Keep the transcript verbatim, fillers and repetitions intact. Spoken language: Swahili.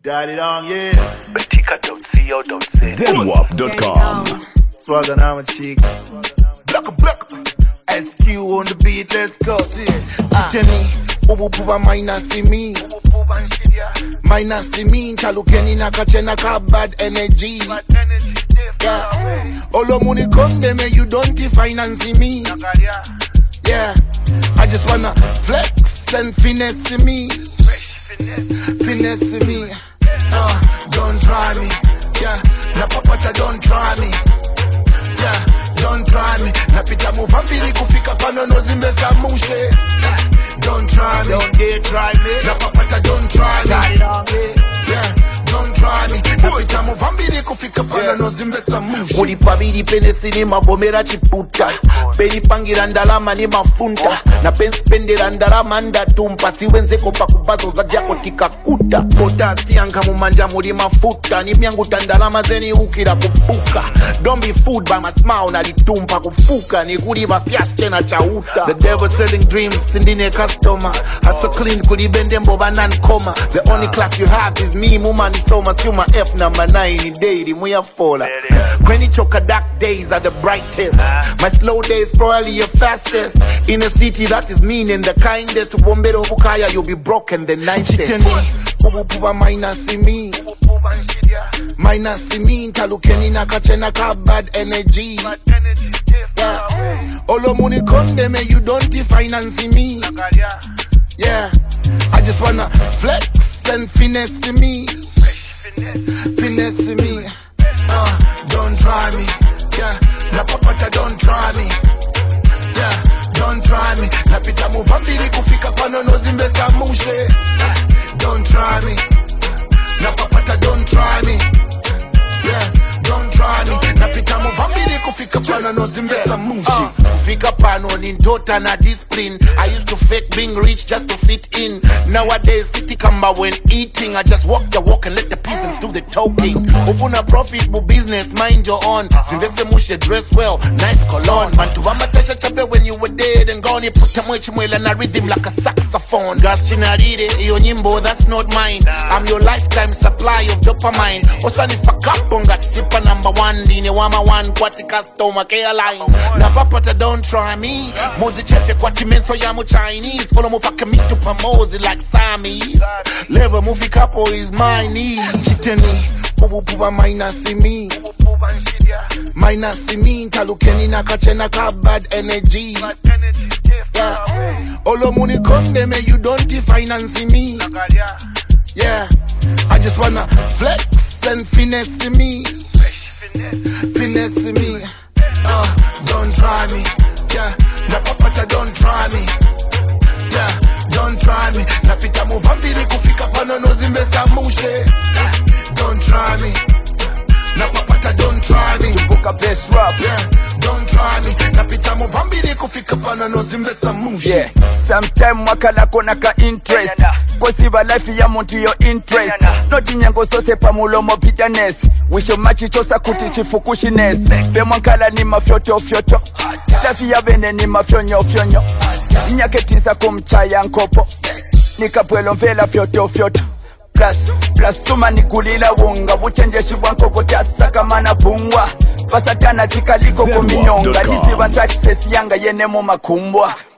Daddy down, yeah. Betika dot co dot z. Zenwap dot com. Swagger now, my chick. Block, block. S Q on the beat, let's go. Chiteni, ubu puba minus me. Minus me, talukeni nakachena ka bad energy. Yeah. Olo money come them, you don't finance me. Yeah. I just wanna flex and finesse me. Finesse me. Uh, don't try me. Yeah. Na papata don't try me. Yeah. Don't try me. Na pita muvambiri kufika pano no zimbeza mushe. Don't try me. Don't dare try me. Na papata don't try me. Yeah. Don't try me. Na pita muvambiri kufika pano no zimbeza mushe. Kuli pabiri penesi ni magomera chiputa. Peni pangira ndalama ni mafunta. Na pensi pendera ndalama ndatumpa. Siwenze kopa kubazo za jako tikakuta. Potasti yanka mumanja muri mafuta. Ni miangu tandalama zeni ukira kupuka. Don't be fooled by my smile na litumpa kufuka. Ni kuli bafyashe na chauta. The devil selling dreams sindine customer. Hustle clean kuli bende mboba non-coma. The only class you have is me muma ni soma. Suma F number nine ni daily muya fola. Kweni choka dark days are the brightest. My slow days probably your fastest. In a city that is mean and the kindest. Bombero bukaya you'll be broken the nicest. Chiteni, ubu puba minus me. Minus me, talukeni nakachena ka bad energy. Yeah. Olo money come them, you don't finance me. Yeah. I just wanna flex and finesse me. Finesse me. Uh, don't try me. Yeah. Na papata don't try me. Yeah. Don't try me. Na pita muvambiri kufika pano no zimbeza mushe. Don't try me. Na papata don't try me. Yeah. Don't try me. Na pita muvambiri kufika pano no zimbeza mushe. Uh, kufika pano ni ndota na discipline. I used to fake being rich just to fit in. Nowadays city kamba when eating. I just walk the walk and let the peasants do the talking. Uvuna profit bu business, mind your own. Sinvese mushe dress well, nice cologne. Man tuvama tasha chabe when you were dead and gone. You put a mwechi mwela na rhythm like a saxophone. Gas chinarire, iyo nyimbo, that's not mine. I'm your lifetime supply of dopamine. Osani fakaponga sipa number one. Dine wama one, kwati customer care line. Na papata don't try me. Mozi chefe kwati menso yamu Chinese. Olo mufaka mitu pamozi like Samis. Level movie couple is my need. Chiteni, ubu puba minus me. Minus me, talukeni nakachena ka bad energy. Yeah. Olo money come them, you don't finance me. Yeah. I just wanna flex and finesse me. Finesse me. Uh, don't try me. Yeah. Na papata don't try me. Yeah. Don't try me. Na pita muvambiri kufika pano no zimbeza mushe. Don't try me. Na papata don't try me. Tubuka best rap. Yeah. Don't try me. Na pita muvambiri kufika pano no zimbeza mushe. Yeah. Sometime wakala kona ka interest. Kosiba life ya muntu yo interest. Noti nyango sose pa mulomo bitterness. Wisho machi tosa kuti chifukushiness. Be mwankala ni mafyoto fyoto. Life ya vene ni mafyonyo fyonyo. Inyaketisa kumchaya nkopo. Nikapwelo mvela fyoto fyoto. Plus, plus suma nikulila wunga. Buchenjeshi wankoko tasa kama na pungwa. Pasatana chikaliko kuminyonga. Nisiba success yanga yene mu makumbwa.